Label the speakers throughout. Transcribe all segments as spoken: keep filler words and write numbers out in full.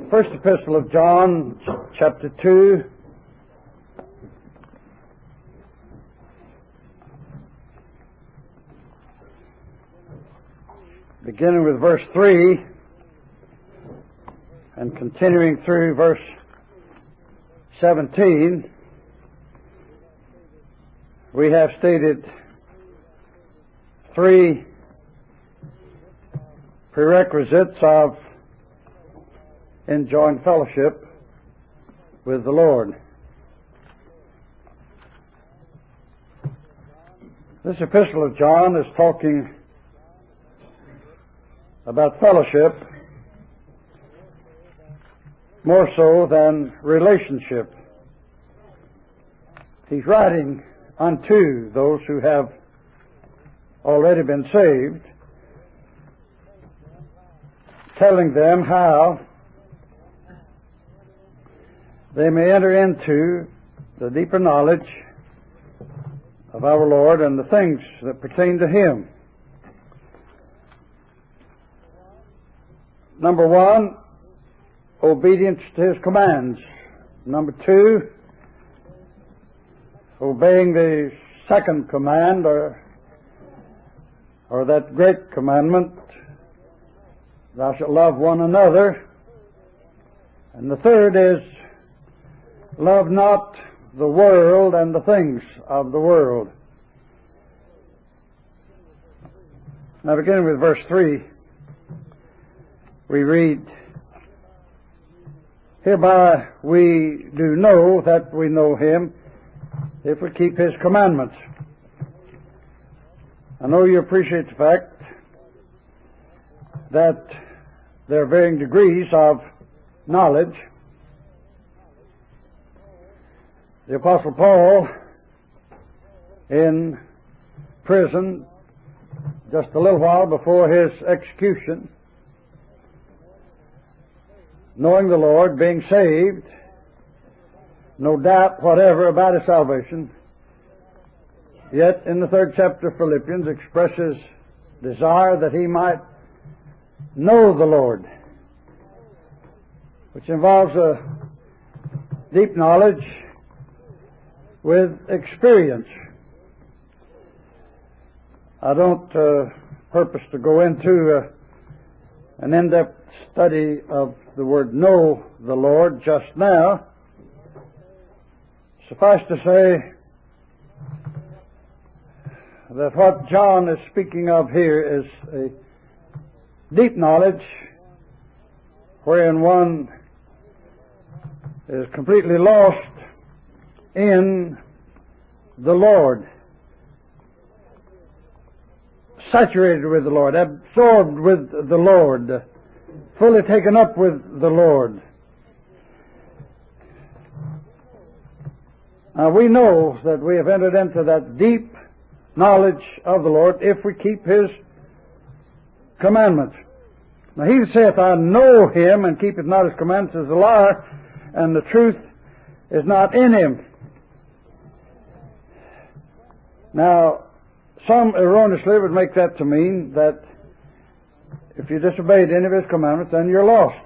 Speaker 1: First Epistle of John, chapter two. Beginning with verse three and continuing through verse seventeen, we have stated three prerequisites of enjoying fellowship with the Lord. This epistle of John is talking about fellowship more so than relationship. He's writing unto those who have already been saved, telling them how they may enter into the deeper knowledge of our Lord and the things that pertain to Him. Number one, obedience to His commands. Number two, obeying the second command, or, or that great commandment, thou shalt love one another. And the third is, love not the world and the things of the world. Now, beginning with verse three, we read, hereby we do know that we know Him, if we keep His commandments. I know you appreciate the fact that there are varying degrees of knowledge. The Apostle Paul, in prison just a little while before his execution, knowing the Lord, being saved, no doubt whatever about his salvation, yet in the third chapter of Philippians expresses desire that he might know the Lord, which involves a deep knowledge with experience. I don't uh, purpose to go into uh, an in-depth study of the word know the Lord just now. Suffice to say that what John is speaking of here is a deep knowledge wherein one is completely lost in the Lord, saturated with the Lord, absorbed with the Lord, fully taken up with the Lord. Now, we know that we have entered into that deep knowledge of the Lord if we keep His commandments. Now, he that saith, I know Him, and keepeth not His commandments, is a liar, and the truth is not in him. Now, some erroneously would make that to mean that if you disobeyed any of His commandments, then you're lost.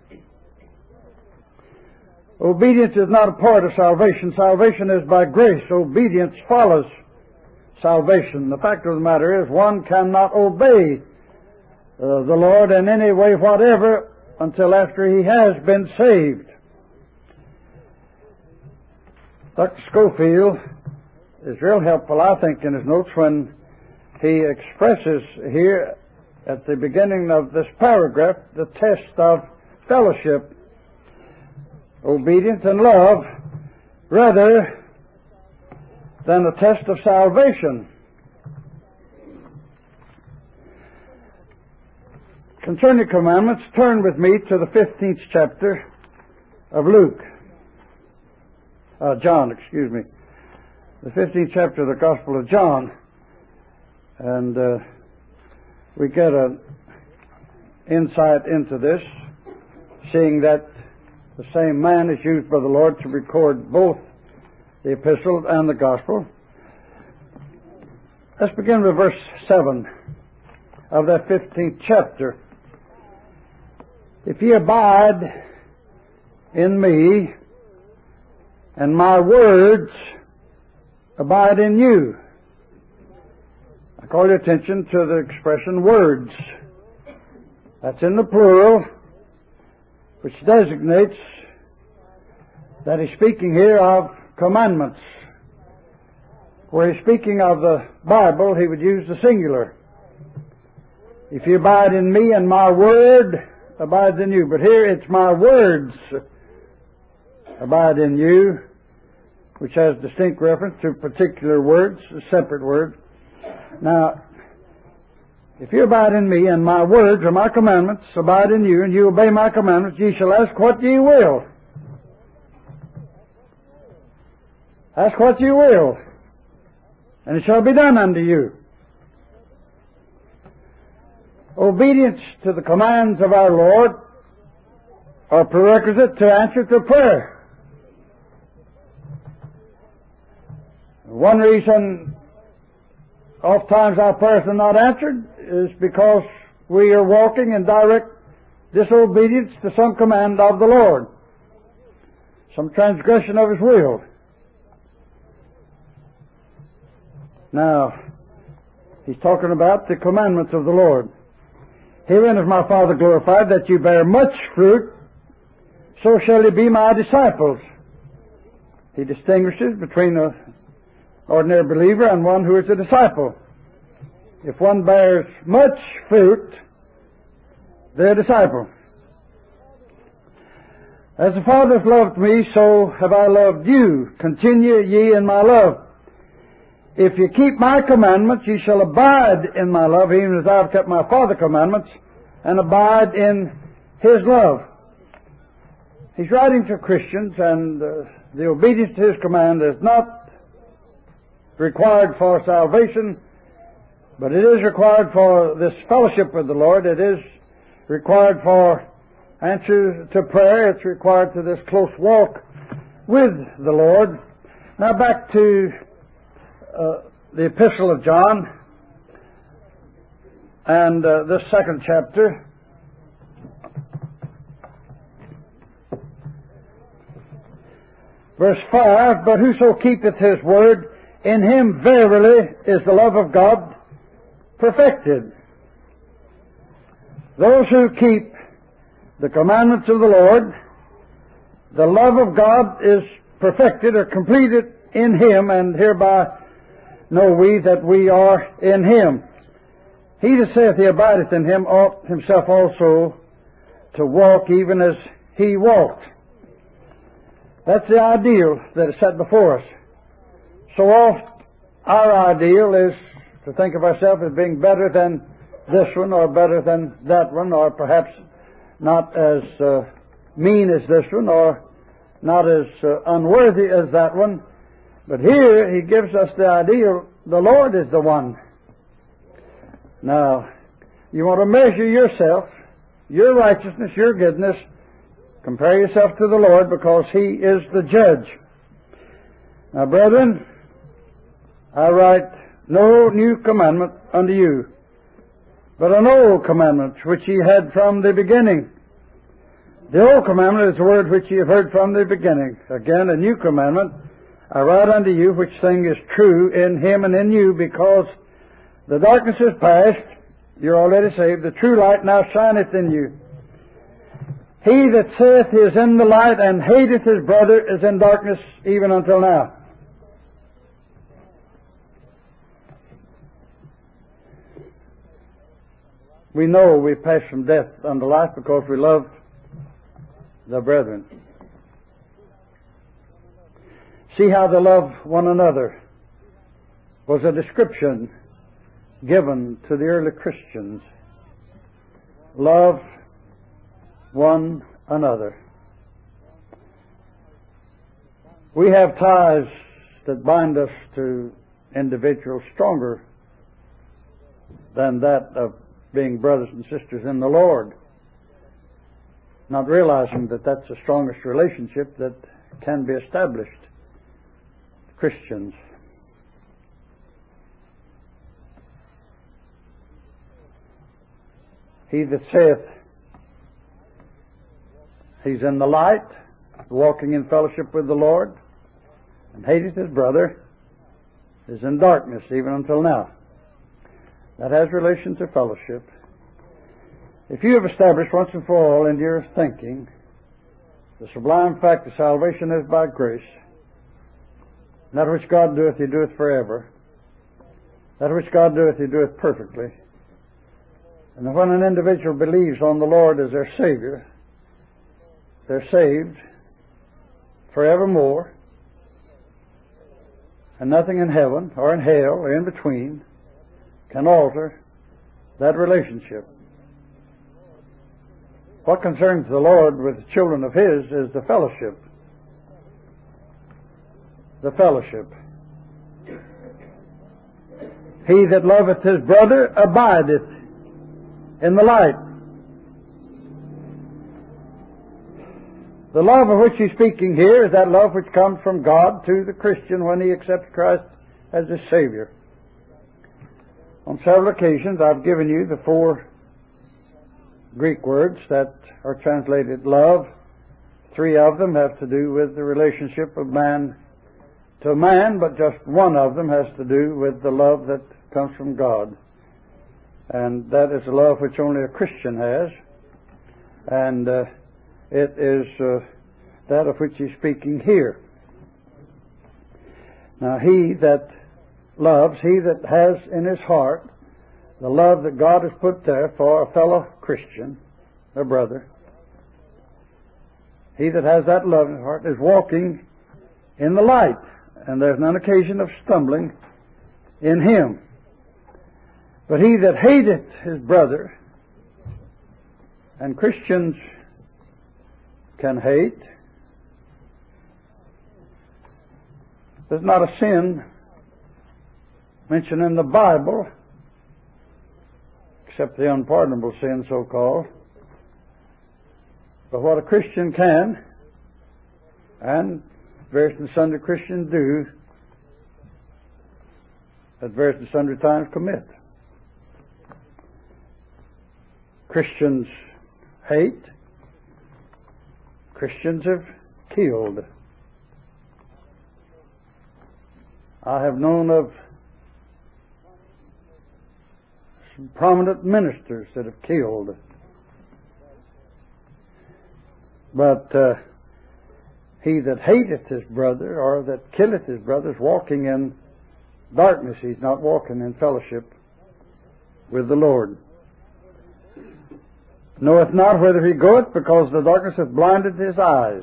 Speaker 1: Obedience is not a part of salvation. Salvation is by grace. Obedience follows salvation. The fact of the matter is, one cannot obey uh, the Lord in any way whatever until after he has been saved. Doctor Scofield is real helpful, I think, in his notes when he expresses here at the beginning of this paragraph the test of fellowship, obedience and love, rather than a test of salvation. Concerning commandments, turn with me to the fifteenth chapter of Luke. Uh, John, excuse me. The fifteenth chapter of the Gospel of John. And uh, we get an insight into this, seeing that the same man is used by the Lord to record both the epistle and the Gospel. Let's begin with verse seven of that fifteenth chapter. If ye abide in me, and my words abide in you. I call your attention to the expression words. That's in the plural, which designates that he's speaking here of commandments. Where he's speaking of the Bible, he would use the singular. If you abide in me and my word abides in you. But here it's my words abide in you, which has distinct reference to particular words, separate words. Now, if you abide in me and my words or my commandments abide in you, and you obey my commandments, ye shall ask what ye will. Ask what ye will, and it shall be done unto you. Obedience to the commands of our Lord are prerequisite to answer to prayer. One reason oftentimes our prayers are not answered is because we are walking in direct disobedience to some command of the Lord, some transgression of His will. Now, he's talking about the commandments of the Lord. Herein is my Father glorified, that you bear much fruit, so shall ye be my disciples. He distinguishes between an ordinary believer and one who is a disciple. If one bears much fruit, they're a disciple. As the Father hath loved me, so have I loved you. Continue ye in my love. If you keep my commandments, ye shall abide in my love, even as I have kept my Father's commandments, and abide in His love. He's writing to Christians, and uh, the obedience to His command is not required for salvation, but it is required for this fellowship with the Lord. It is required for answer to prayer. It's required to this close walk with the Lord. Now back to Uh, the Epistle of John, and uh, this second chapter. Verse five, but whoso keepeth His word, in him verily is the love of God perfected. Those who keep the commandments of the Lord, the love of God is perfected or completed in Him, and hereby know we that we are in Him. He that saith he abideth in Him ought himself also to walk even as He walked. That's the ideal that is set before us. So oft our ideal is to think of ourselves as being better than this one, or better than that one, or perhaps not as uh, mean as this one, or not as uh, unworthy as that one. But here he gives us the ideal. The Lord is the one. Now, you want to measure yourself, your righteousness, your goodness. Compare yourself to the Lord, because He is the judge. Now, brethren, I write no new commandment unto you, but an old commandment which ye had from the beginning. The old commandment is the word which ye have heard from the beginning. Again, a new commandment I write unto you, which thing is true in Him and in you, because the darkness is past, you're already saved, the true light now shineth in you. He that saith he is in the light and hateth his brother is in darkness even until now. We know we pass from death unto life because we love the brethren. See how they love one another was a description given to the early Christians. Love one another. We have ties that bind us to individuals stronger than that of being brothers and sisters in the Lord, not realizing that that's the strongest relationship that can be established. Christians. He that saith he's in the light walking in fellowship with the Lord, and hateth his brother, is in darkness even until now. That has relation to fellowship. If you have established once and for all in your thinking the sublime fact that salvation is by grace, and that which God doeth, he doeth forever, that which God doeth, he doeth perfectly, and that when an individual believes on the Lord as their Savior, they're saved forevermore, and nothing in heaven or in hell or in between can alter that relationship. What concerns the Lord with the children of His is the fellowship. The fellowship. He that loveth his brother abideth in the light. The love of which he's speaking here is that love which comes from God to the Christian when he accepts Christ as his Savior. On several occasions I've given you the four Greek words that are translated love. Three of them have to do with the relationship of man to man, but just one of them has to do with the love that comes from God. And that is a love which only a Christian has. And uh, it is uh, that of which he's speaking here. Now, he that loves, he that has in his heart the love that God has put there for a fellow Christian, a brother, he that has that love in his heart is walking in the light, and there's none occasion of stumbling in him. But he that hateth his brother, and Christians can hate, there's not a sin mentioned in the Bible, except the unpardonable sin, so-called. But what a Christian can, and various and sundry Christians do, at various and sundry times commit. Christians hate. Christians have killed. I have known of some prominent ministers that have killed. But uh, he that hateth his brother, or that killeth his brother, is walking in darkness. He's not walking in fellowship with the Lord. Knoweth not whither he goeth, because the darkness hath blinded his eyes.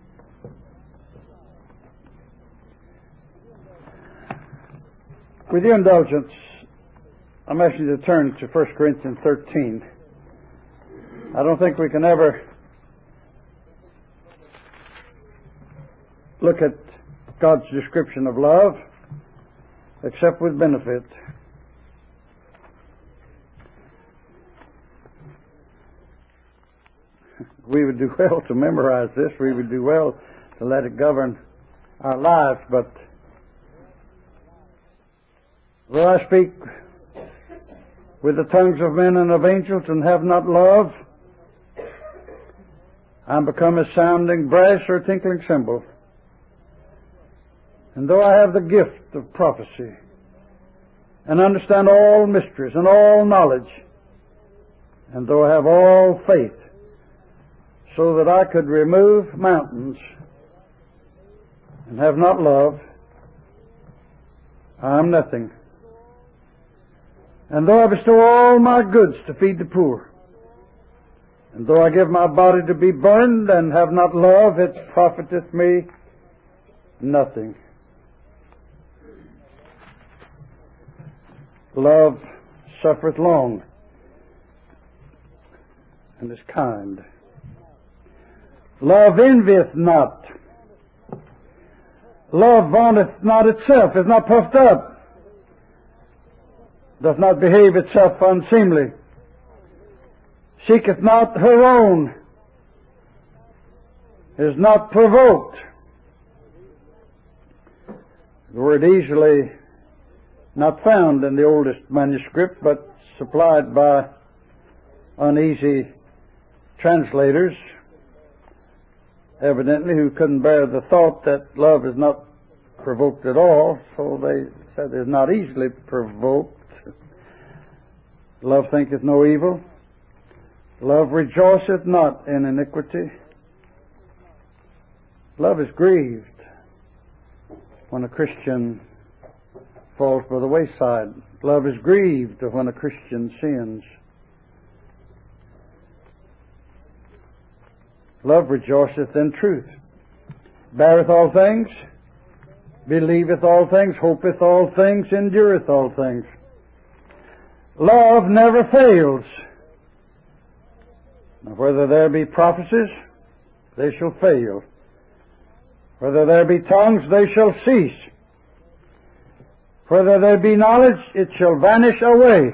Speaker 1: With your indulgence, I'm asking you to turn to First Corinthians thirteen. I don't think we can ever look at God's description of love except with benefit. We would do well to memorize this. We would do well to let it govern our lives. But though I speak with the tongues of men and of angels and have not love, I am become a sounding brass or a tinkling cymbal. And though I have the gift of prophecy and understand all mysteries and all knowledge, and though I have all faith, so that I could remove mountains, and have not love, I am nothing. And though I bestow all my goods to feed the poor, and though I give my body to be burned, and have not love, it profiteth me nothing. Love suffereth long, and is kind. Love envieth not. Love vaunteth not itself, is not puffed up, doth not behave itself unseemly, seeketh not her own, is not provoked. The word easily not found in the oldest manuscript, but supplied by uneasy translators. evidently, who couldn't bear the thought that love is not provoked at all, so they said it's not easily provoked. Love thinketh no evil. Love rejoiceth not in iniquity. Love is grieved when a Christian falls by the wayside. Love is grieved when a Christian sins. Love rejoiceth in truth, beareth all things, believeth all things, hopeth all things, endureth all things. Love never fails. Now, whether there be prophecies, they shall fail. Whether there be tongues, they shall cease. Whether there be knowledge, it shall vanish away.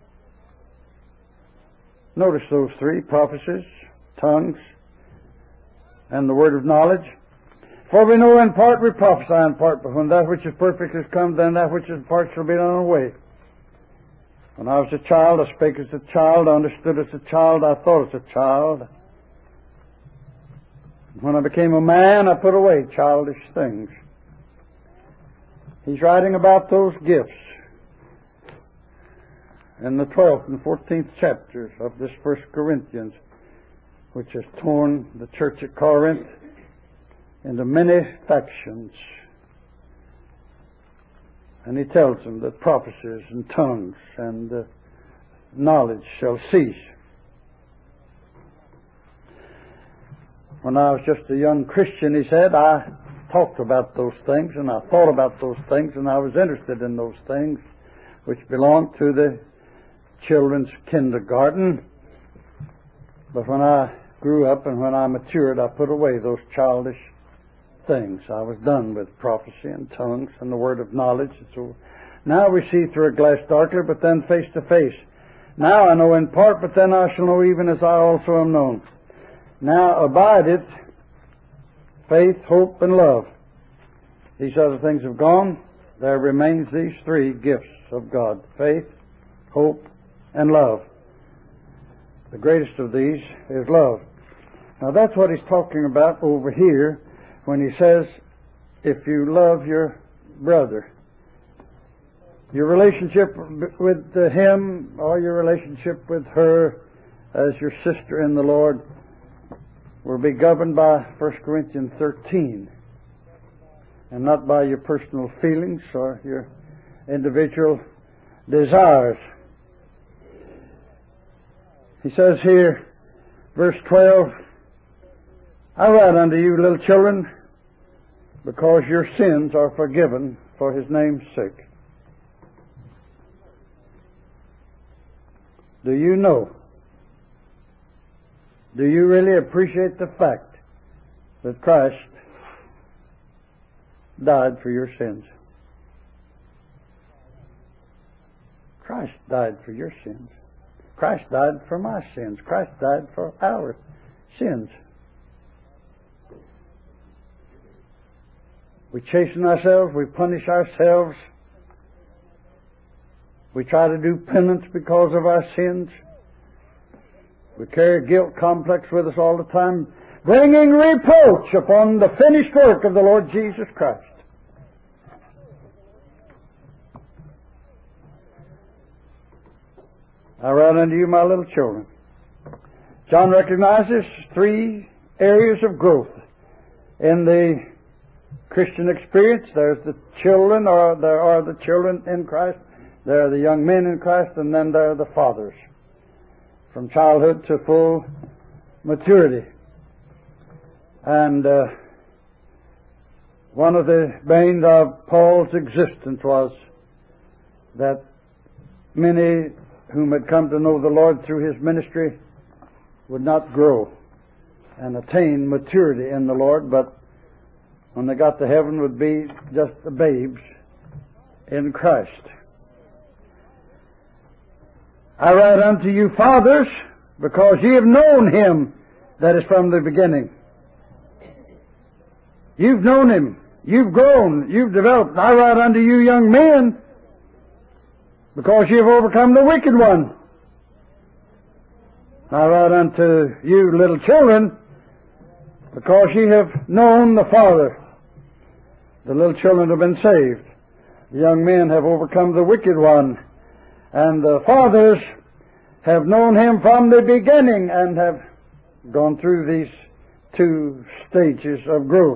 Speaker 1: Notice those three: prophecies, tongues, and the word of knowledge. For we know in part, we prophesy in part, but when that which is perfect is come, then that which is in part shall be done away. When I was a child, I spake as a child, I understood as a child, I thought as a child. When I became a man, I put away childish things. He's writing about those gifts in the twelfth and fourteenth chapters of this First Corinthians, which has torn the church at Corinth into many factions. And he tells them that prophecies and tongues and uh, knowledge shall cease. When I was just a young Christian, he said, I talked about those things and I thought about those things and I was interested in those things which belonged to the children's kindergarten. But when I grew up and when I matured, I put away those childish things. I was done with prophecy and tongues and the word of knowledge. So now we see through a glass darkly, but then face to face. Now I know in part, but then I shall know even as I also am known. Now abideth faith, hope, and love. These other things have gone. There remains these three gifts of God: faith, hope, and love. The greatest of these is love. Now that's what he's talking about over here when he says, if you love your brother. Your relationship with him or your relationship with her as your sister in the Lord will be governed by First Corinthians thirteen and not by your personal feelings or your individual desires. He says here, verse twelve, I write unto you, little children, because your sins are forgiven for his name's sake. Do you know? Do you really appreciate the fact that Christ died for your sins? Christ died for your sins. Christ died for my sins. Christ died for our sins. We chasten ourselves. We punish ourselves. We try to do penance because of our sins. We carry a guilt complex with us all the time, bringing reproach upon the finished work of the Lord Jesus Christ. I write unto you, my little children. John recognizes three areas of growth in the Christian experience. There's the children, or there are the children in Christ. There are the young men in Christ, and then there are the fathers, from childhood to full maturity. And uh, one of the banes of Paul's existence was that many whom had come to know the Lord through his ministry would not grow and attain maturity in the Lord, but when they got to heaven would be just the babes in Christ. I write unto you, fathers, because ye have known him that is from the beginning. You've known him. You've grown. You've developed. I write unto you, young men, because ye have overcome the wicked one. I write unto you, little children, because ye have known the Father. The little children have been saved. The young men have overcome the wicked one. And the fathers have known Him from the beginning and have gone through these two stages of growth.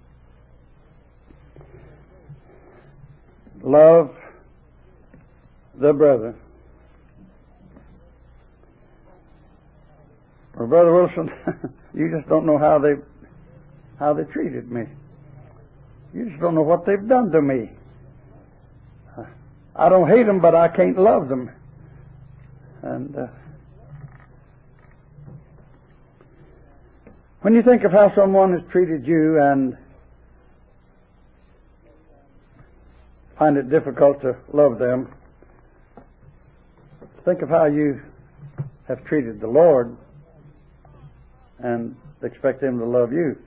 Speaker 1: Love the brother. Well, Brother Wilson, you just don't know how they how they treated me. You just don't know what they've done to me. I don't hate them, but I can't love them. And uh, when you think of how someone has treated you and find it difficult to love them, think of how you have treated the Lord and expect Him to love you.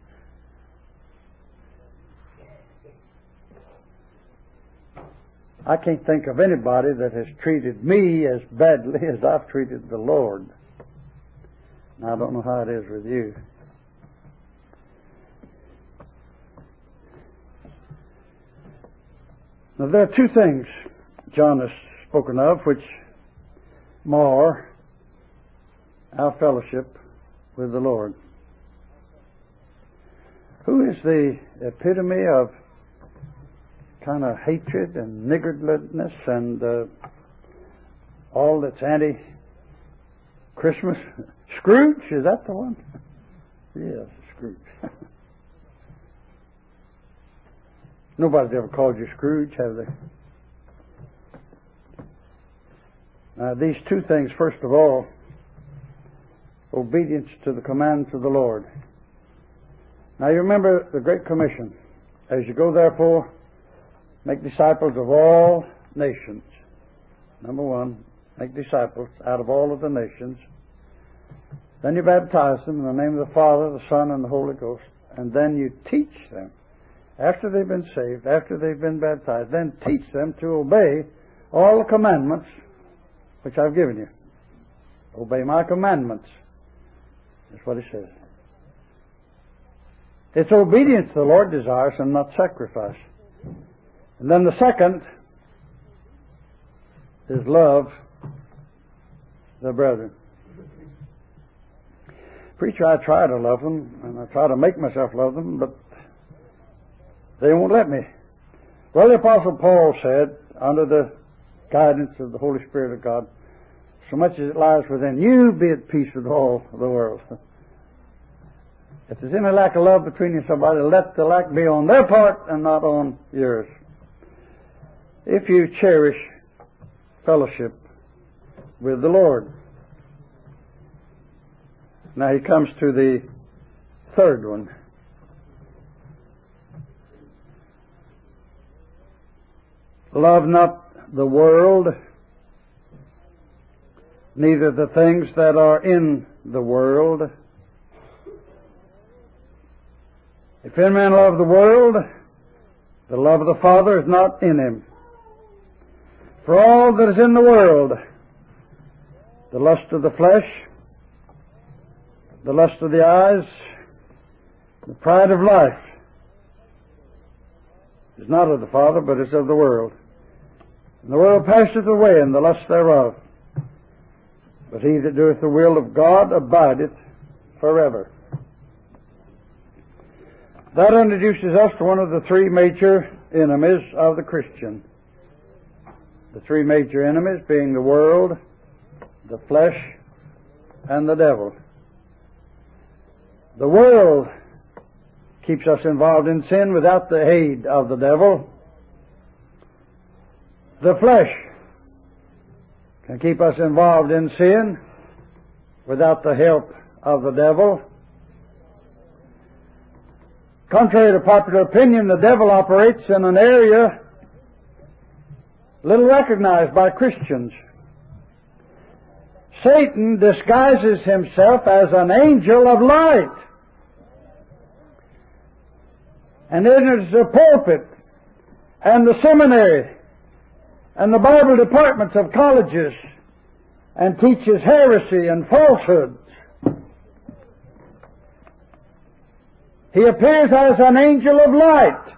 Speaker 1: I can't think of anybody that has treated me as badly as I've treated the Lord. Now, I don't know how it is with you. Now, there are two things John has spoken of which mar our fellowship with the Lord. Who is the epitome of kind of hatred and niggardliness and uh, all that's anti-Christmas? Scrooge, is that the one? Yes, Scrooge. Nobody's ever called you Scrooge, have they? Now, these two things, first of all, obedience to the commands of the Lord. Now, you remember the Great Commission. As you go, therefore, make disciples of all nations. Number one, make disciples out of all of the nations. Then you baptize them in the name of the Father, the Son, and the Holy Ghost. And then you teach them. After they've been saved, after they've been baptized, then teach them to obey all the commandments which I've given you. Obey my commandments. That's what He says. It's obedience the Lord desires and not sacrifice. And then the second is love the brethren. Preacher, I try to love them, and I try to make myself love them, but they won't let me. Well, the Apostle Paul said, under the guidance of the Holy Spirit of God, so much as it lies within you, be at peace with all the world. If there's any lack of love between you and somebody, let the lack be on their part and not on yours. If you cherish fellowship with the Lord. Now he comes to the third one. Love not the world, neither the things that are in the world. If any man love the world, the love of the Father is not in him. For all that is in the world, the lust of the flesh, the lust of the eyes, the pride of life, is not of the Father, but is of the world. And the world passeth away, and the lust thereof. But he that doeth the will of God abideth forever. That introduces us to one of the three major enemies of the Christian. The three major enemies being the world, the flesh, and the devil. The world keeps us involved in sin without the aid of the devil. The flesh can keep us involved in sin without the help of the devil. Contrary to popular opinion, the devil operates in an area little recognized by Christians. Satan disguises himself as an angel of light and enters the pulpit and the seminary and the Bible departments of colleges and teaches heresy and falsehoods. He appears as an angel of light.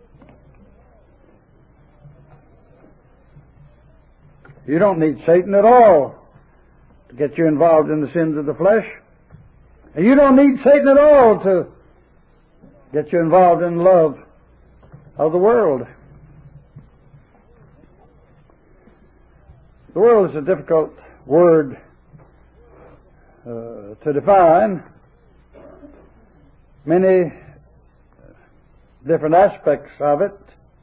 Speaker 1: You don't need Satan at all to get you involved in the sins of the flesh. And you don't need Satan at all to get you involved in love of the world. The world is a difficult word uh, to define. Many different aspects of it.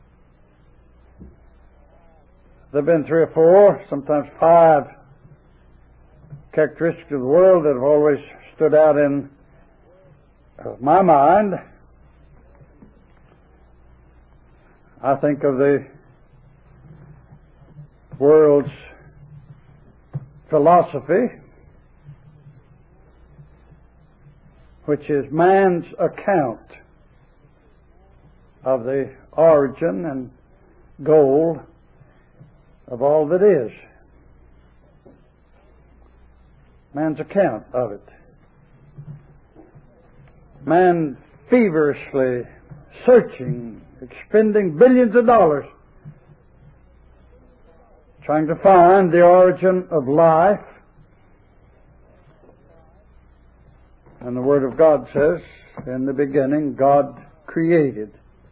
Speaker 1: There have been three or four, sometimes five characteristics of the world that have always stood out in uh, my mind. I think of the world's philosophy, which is man's account of the origin and goal of all that is. Man's account of it. Man feverishly searching, expending billions of dollars trying to find the origin of life. And the Word of God says, in the beginning, God created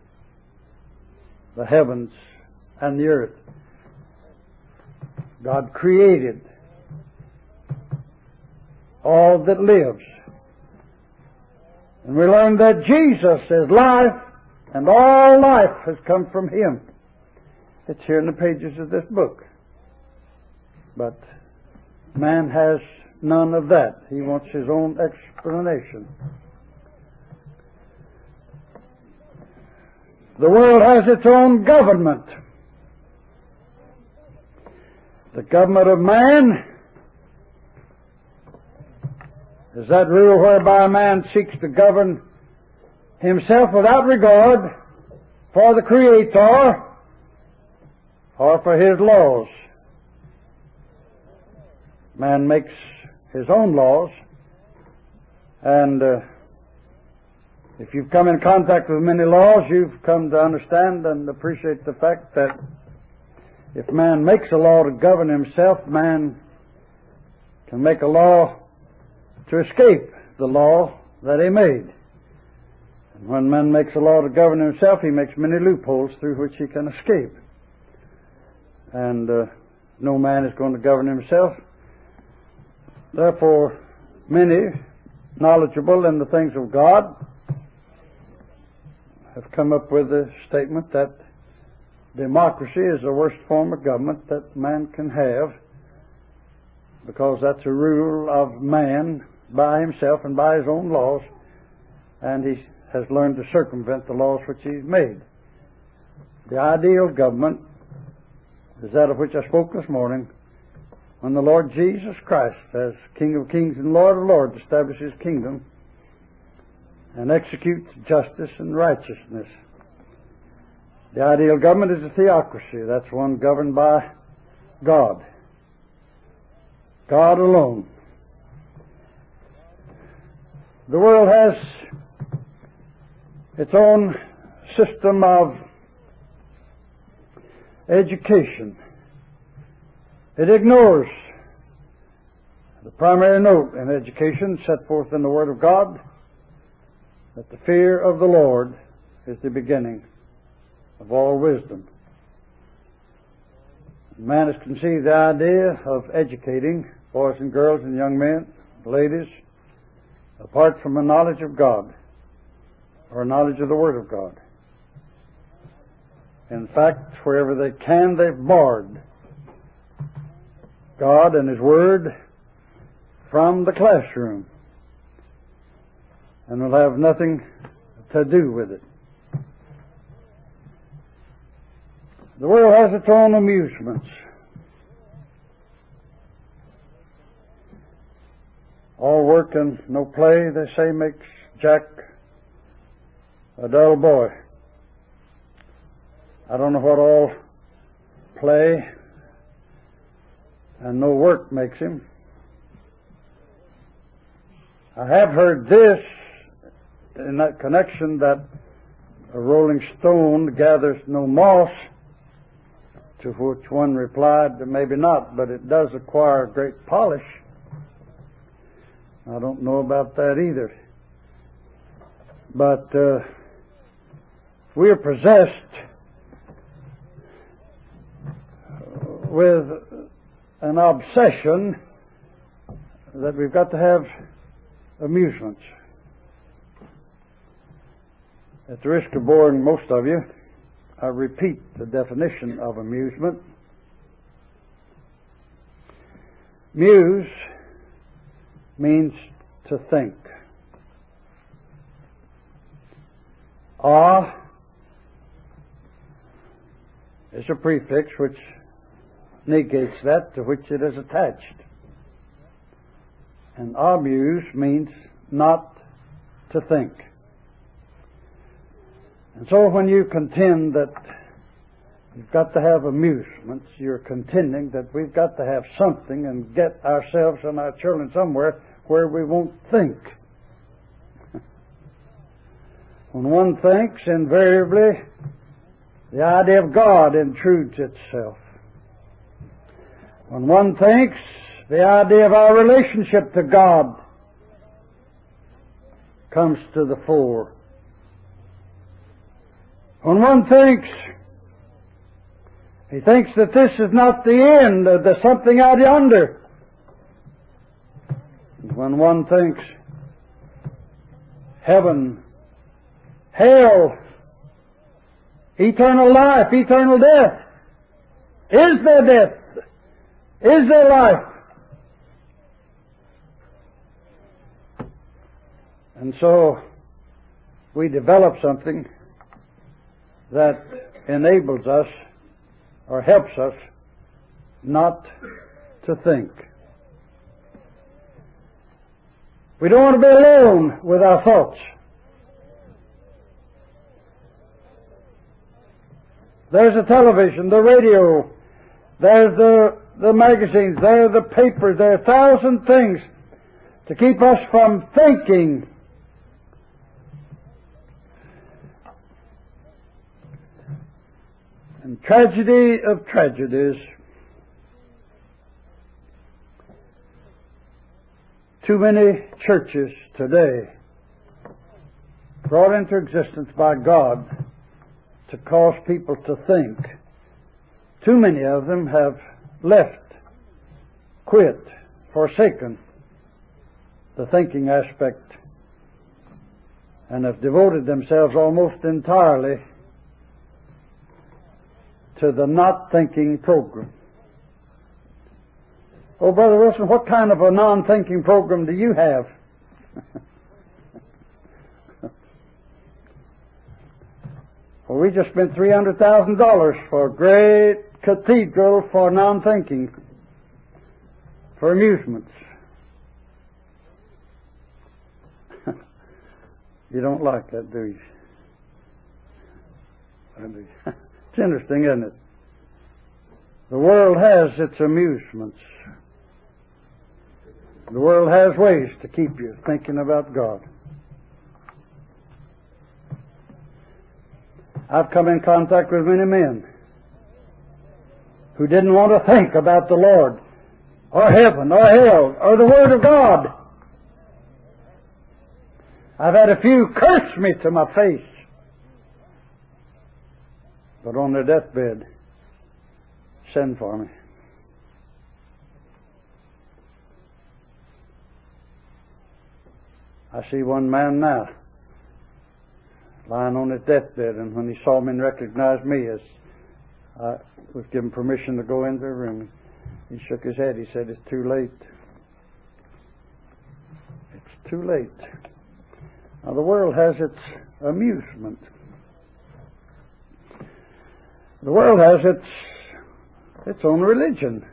Speaker 1: the heavens and the earth. God created all that lives. And we learn that Jesus is life, and all life has come from Him. It's here in the pages of this book. But man has none of that. He wants his own explanation. The world has its own government. The government of man is that rule whereby man seeks to govern himself without regard for the Creator or for His laws. Man makes his own laws, and uh, if you've come in contact with many laws, you've come to understand and appreciate the fact that if man makes a law to govern himself, man can make a law to escape the law that he made. And when man makes a law to govern himself, he makes many loopholes through which he can escape. And uh, no man is going to govern himself. Therefore, many knowledgeable in the things of God have come up with the statement that democracy is the worst form of government that man can have, because that's a rule of man by himself and by his own laws, and he has learned to circumvent the laws which he's made. The ideal government is that of which I spoke this morning, when the Lord Jesus Christ, as King of Kings and Lord of Lords, establishes His kingdom and executes justice and righteousness. The ideal government is a theocracy. That's one governed by God. God alone. The world has its own system of education. It ignores the primary note in education set forth in the Word of God, that the fear of the Lord is the beginning of all wisdom. Man has conceived the idea of educating boys and girls and young men, ladies, apart from a knowledge of God or a knowledge of the Word of God. In fact, wherever they can, they've barred God and His Word from the classroom, and will have nothing to do with it. The world has its own amusements. All work and no play, they say, makes Jack a dull boy. I don't know what all play and no work makes him. I have heard this in that connection that a rolling stone gathers no moss, to which one replied, maybe not, but it does acquire great polish. I don't know about that either. But uh, we are possessed with an obsession that we've got to have amusements. At the risk of boring most of you, I repeat the definition of amusement. Muse means to think. Ah is a prefix which negates that to which it is attached. And amuse means not to think. And so when you contend that you've got to have amusements, you're contending that we've got to have something and get ourselves and our children somewhere where we won't think. When one thinks, invariably, the idea of God intrudes itself. When one thinks, the idea of our relationship to God comes to the fore. When one thinks, he thinks that this is not the end, that there's something out yonder. When one thinks, heaven, hell, eternal life, eternal death, is there death? Is there life? And so we develop something that enables us or helps us not to think. We don't want to be alone with our thoughts. There's the television, the radio, there's the, the magazines, there are the papers, there are a thousand things to keep us from thinking. And tragedy of tragedies, too many churches today brought into existence by God to cause people to think. Too many of them have left, quit, forsaken the thinking aspect and have devoted themselves almost entirely to the not thinking program. Oh, Brother Wilson, what kind of a non-thinking program do you have? Well, we just spent three hundred thousand dollars for a great cathedral for non-thinking, for amusements. You don't like that, do you? It's interesting, isn't it? The world has its amusements. The world has ways to keep you thinking about God. I've come in contact with many men who didn't want to think about the Lord, or heaven, or hell, or the Word of God. I've had a few curse me to my face, but on their deathbed, send for me. I see one man now lying on his deathbed, and when he saw me and recognized me as I was given permission to go into the room, he shook his head. He said, "It's too late. It's too late." Now, the world has its amusement. The world has its its own religion.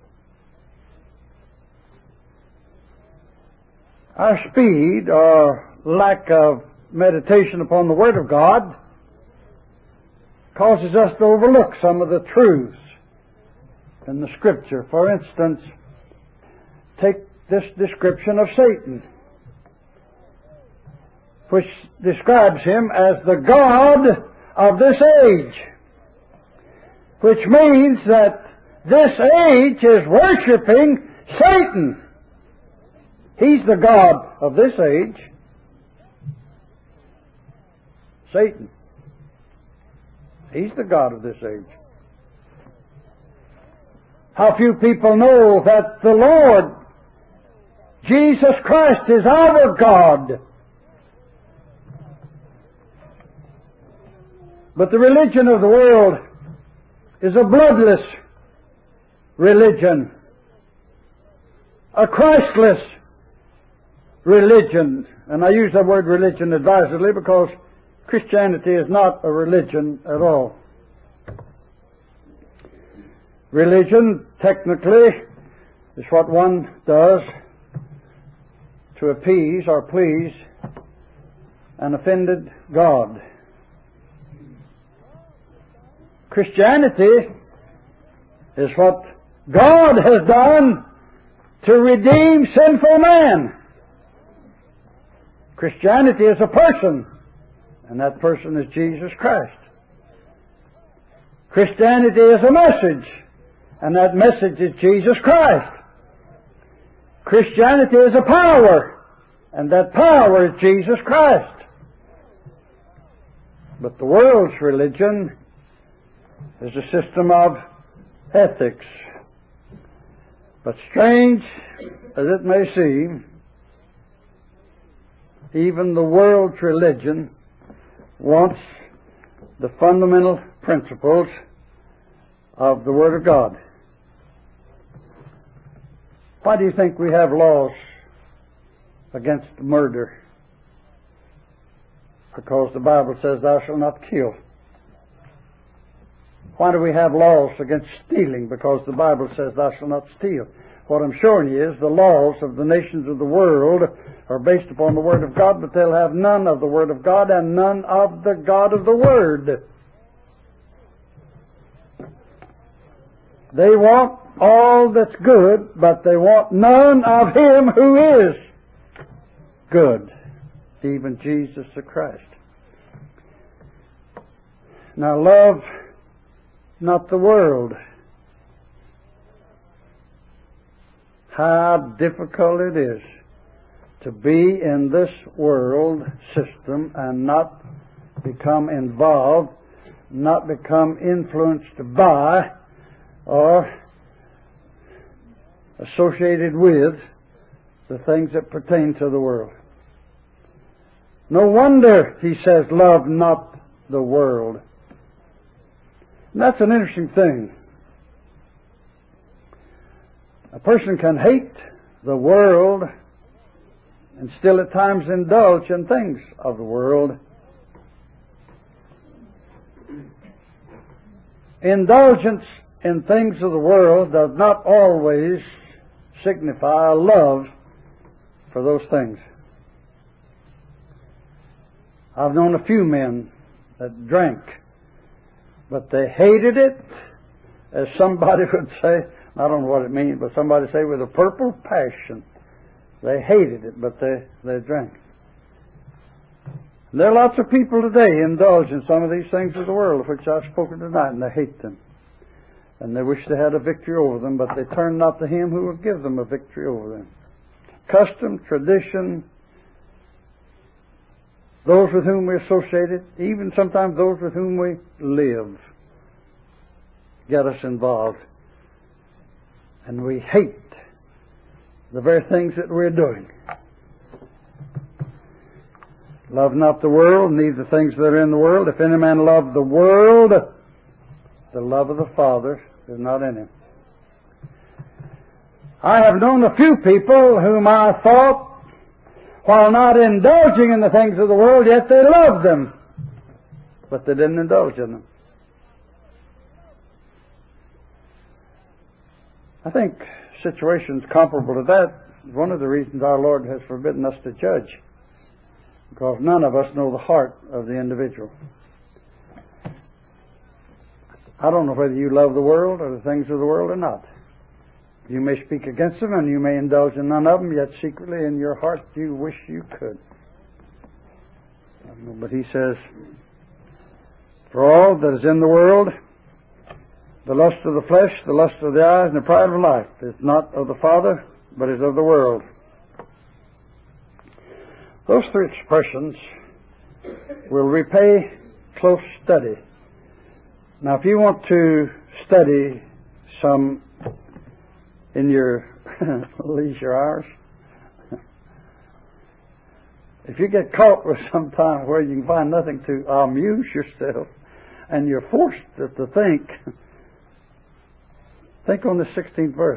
Speaker 1: Our speed or lack of meditation upon the Word of God causes us to overlook some of the truths in the Scripture. For instance, take this description of Satan. which describes him as the God of this age, which means that this age is worshiping Satan. He's the God of this age. Satan. He's the God of this age. How few people know that the Lord Jesus Christ is our God. But the religion of the world is a bloodless religion, a Christless religion. And I use the word religion advisedly because Christianity is not a religion at all. Religion, technically, is what one does to appease or please an offended God. Christianity is what God has done to redeem sinful man. Christianity is a person, and that person is Jesus Christ. Christianity is a message, and that message is Jesus Christ. Christianity is a power, and that power is Jesus Christ. But the world's religion is a system of ethics. But strange as it may seem, even the world's religion wants the fundamental principles of the Word of God. Why do you think we have laws against murder? Because the Bible says, "Thou shalt not kill." Why do we have laws against stealing? Because the Bible says, "Thou shalt not steal." What I'm showing you is the laws of the nations of the world are based upon the Word of God, but they'll have none of the Word of God and none of the God of the Word. They want all that's good, but they want none of Him who is good, even Jesus the Christ. Now, love not the world. How difficult it is to be in this world system and not become involved, not become influenced by or associated with the things that pertain to the world. No wonder he says, "Love not the world." And that's an interesting thing. A person can hate the world and still at times indulge in things of the world. Indulgence in things of the world does not always signify a love for those things. I've known a few men that drank, but they hated it, as somebody would say, I don't know what it means, but somebody say with a purple passion. They hated it, but they, they drank. There are lots of people today indulge in some of these things of the world of which I've spoken tonight, and they hate them. And they wish they had a victory over them, but they turn not to Him who will give them a victory over them. Custom, tradition, those with whom we're associated, even sometimes those with whom we live, get us involved. And we hate the very things that we're doing. Love not the world, neither the things that are in the world. If any man love the world, the love of the Father is not in him. I have known a few people whom I thought, while not indulging in the things of the world, yet they loved them. But they didn't indulge in them. I think situations comparable to that is one of the reasons our Lord has forbidden us to judge. Because none of us know the heart of the individual. I don't know whether you love the world or the things of the world or not. You may speak against them and you may indulge in none of them, yet secretly in your heart you wish you could. But he says, for all that is in the world, the lust of the flesh, the lust of the eyes, and the pride of life is not of the Father, but is of the world. Those three expressions will repay close study. Now, if you want to study some in your leisure hours, if you get caught with some time where you can find nothing to amuse yourself and you're forced to, to think, think on the sixteenth verse.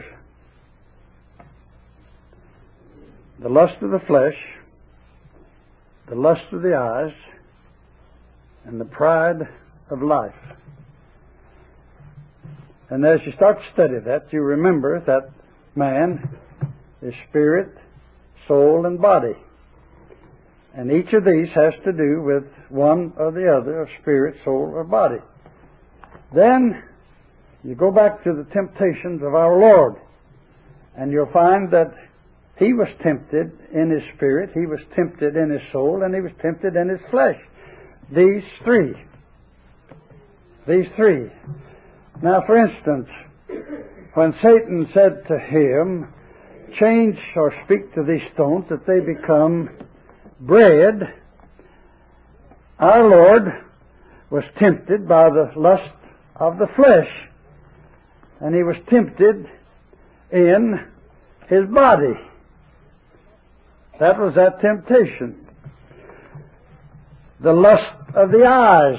Speaker 1: The lust of the flesh, the lust of the eyes, and the pride of life. And as you start to study that, you remember that man is spirit, soul, and body. And each of these has to do with one or the other of spirit, soul, or body. Then you go back to the temptations of our Lord, and you'll find that He was tempted in His spirit, He was tempted in His soul, and He was tempted in His flesh. These three. These three. Now, for instance, when Satan said to Him, change or speak to these stones that they become bread, our Lord was tempted by the lust of the flesh, and He was tempted in His body. That was that temptation. The lust of the eyes.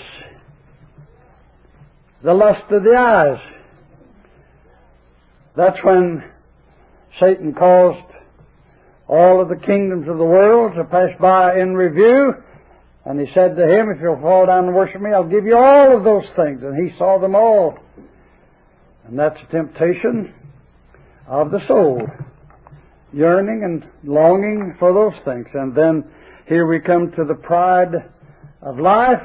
Speaker 1: The lust of the eyes. That's when Satan caused all of the kingdoms of the world to pass by in review. And he said to him, if you'll fall down and worship me, I'll give you all of those things. And he saw them all. And that's a temptation of the soul. Yearning and longing for those things. And then here we come to the pride of life.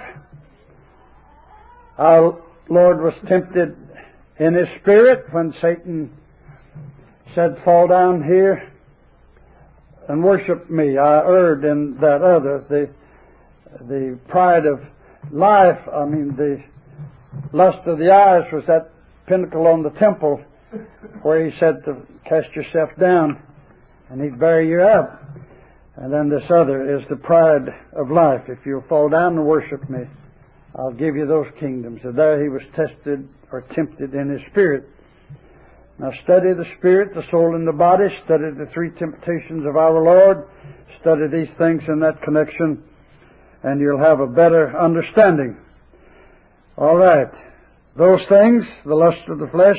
Speaker 1: Our Lord was tempted in His spirit when Satan said, fall down here and worship me. I erred in that other. The, the pride of life, I mean the lust of the eyes was that pinnacle on the temple where He said to cast yourself down and He'd bear you up. And then this other is the pride of life. If you'll fall down and worship me, I'll give you those kingdoms. And there He was tested or tempted in His spirit. Now study the spirit, the soul, and the body. Study the three temptations of our Lord. Study these things in that connection, and you'll have a better understanding. All right. Those things, the lust of the flesh,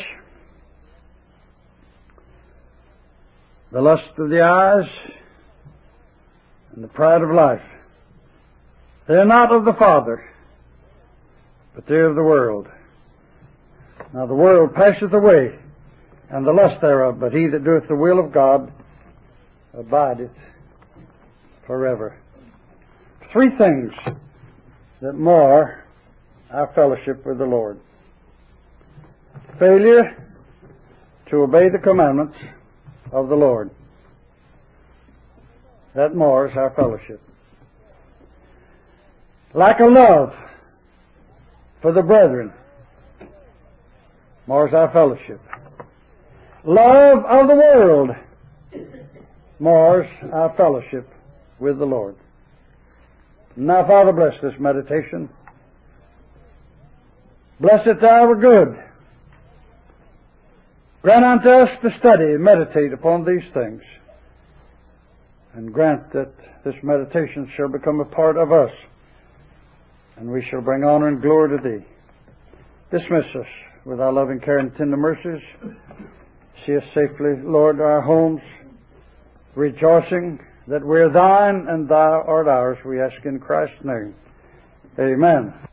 Speaker 1: the lust of the eyes, and the pride of life. They're not of the Father, but they're of the world. Now the world passeth away, and the lust thereof, but he that doeth the will of God abideth forever. Three things that mar our fellowship with the Lord. Failure to obey the commandments of the Lord. That mars our fellowship. Lack of love for the brethren mars our fellowship. Love of the world mars our fellowship with the Lord. Now, Father, bless this meditation. Bless it to our good. Grant unto us to study and meditate upon these things. And grant that this meditation shall become a part of us. And we shall bring honor and glory to Thee. Dismiss us with Thy loving care and tender mercies. See us safely, Lord, to our homes, rejoicing that we're Thine and Thou art ours. We ask in Christ's name. Amen.